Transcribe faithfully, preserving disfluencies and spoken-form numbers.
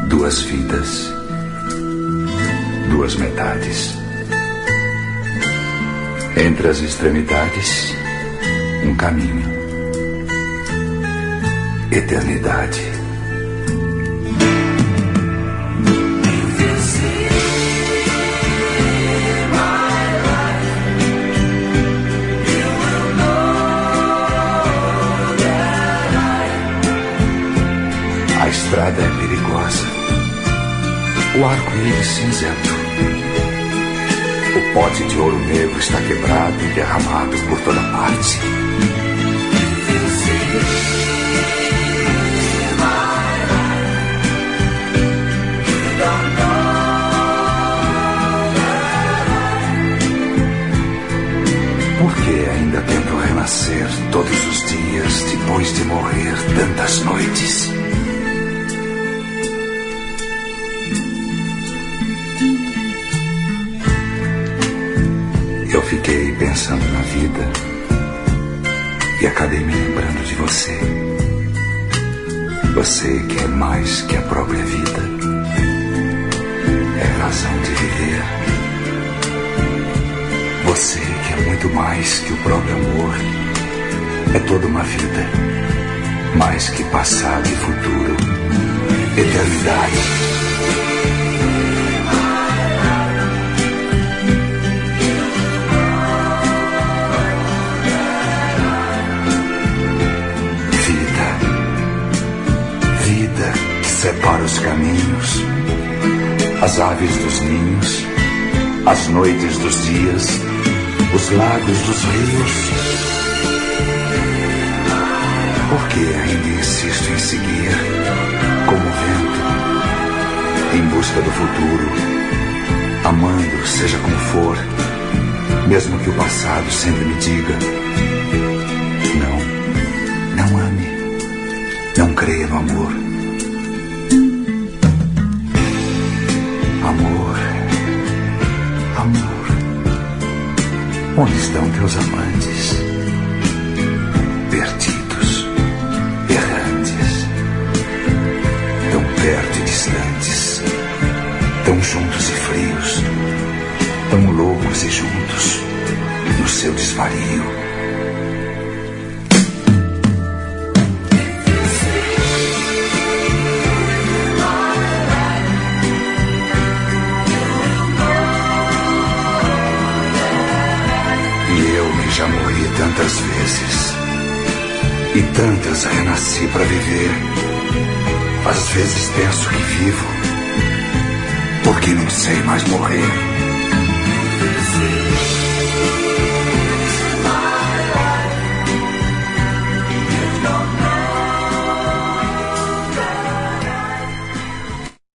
duas vidas, duas metades. Entre as extremidades, um caminho. Eternidade. A estrada é perigosa. O arco-íris cinzento. O pote de ouro negro está quebrado e derramado por toda parte. Por que ainda tento renascer todos os dias depois de morrer tantas noites? Eu fiquei pensando na vida e acabei me lembrando de você. Você que é mais que a própria vida. É razão de viver. Você que é muito mais que o próprio amor. É toda uma vida, mais que passado e futuro. Eternidade. Separa os caminhos, as aves dos ninhos, as noites dos dias, os lagos dos rios. Por que ainda insisto em seguir, como vento, em busca do futuro, amando, seja como for, mesmo que o passado sempre me diga: não, não ame, não creia no amor. Amor, amor, onde estão teus amantes? Perdidos, errantes, tão perto e distantes, tão juntos e frios, tão loucos e juntos, no seu desvario. Já morri tantas vezes e tantas renasci para viver. Às vezes penso que vivo porque não sei mais morrer.